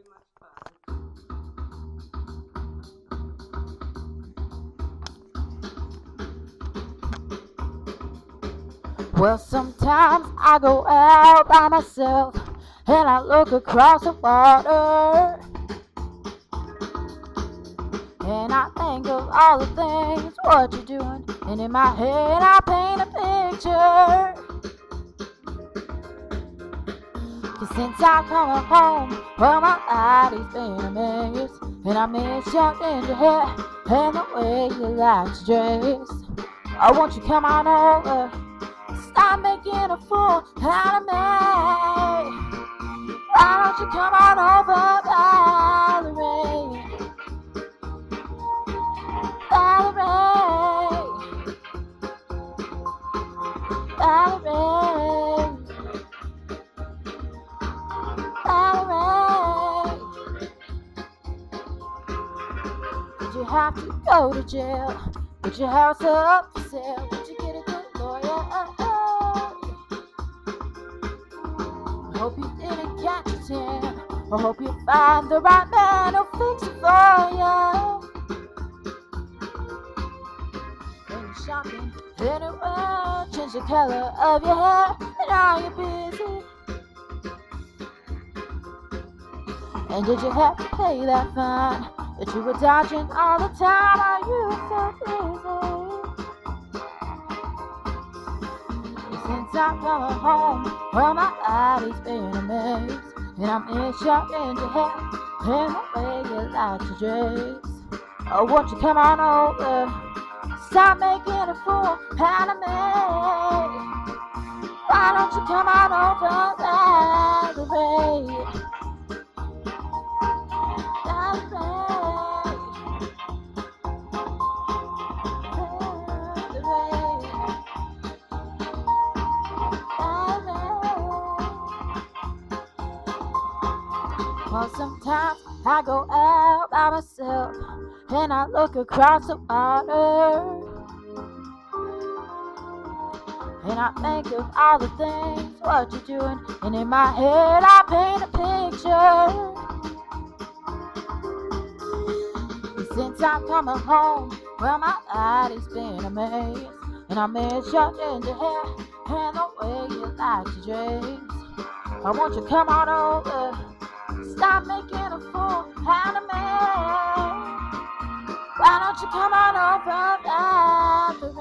Well, sometimes I go out by myself and I look across the water, and I think of all the things what you're doing, and in my head I paint a picture. 'Cause since I come home, well, my body's been a maze, and I miss your ginger hair and the way you like to dress. Oh, won't you come on over? Stop making a fool out of me. Why don't you come on over, Valerie? Valerie, Valerie, Valerie. Did you have to go to jail? Put your house up for sale? Did you get a good lawyer? I hope you didn't catch a tan. I hope you find the right man who'll fix it for you. When you're shopping anywhere, change the color of your hair, and are you busy? And did you have to pay that fine that you were dodging all the time? Are you so busy? Since I'm coming home, well, my body's been a maze, and I miss your ginger hair and the way you like to dress. Oh, won't you come on over? Stop making a fool out of me. Why don't you come on over, Valerie? Well, sometimes I go out by myself and I look across the water, and I think of all the things what you're doing, and in my head I paint a picture. And since I'm coming home, well, my body's been a maze, and I miss your ginger hair and the way you like to dress. I want you to come on over. Stop making a fool out of me. Why don't you come on over, Valerie?